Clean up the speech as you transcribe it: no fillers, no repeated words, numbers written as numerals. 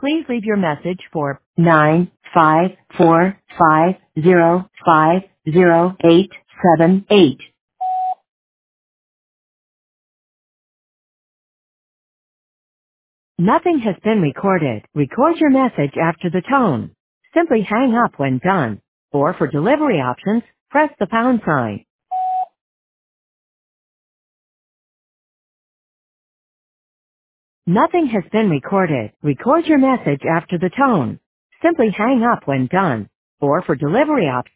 Please leave your message for 95450508878. Nothing has been recorded. Record your message after the tone. Simply hang up when done. Or for delivery options, press the pound sign. Nothing has been recorded. Record your message after the tone. Simply hang up when done. Or for delivery options,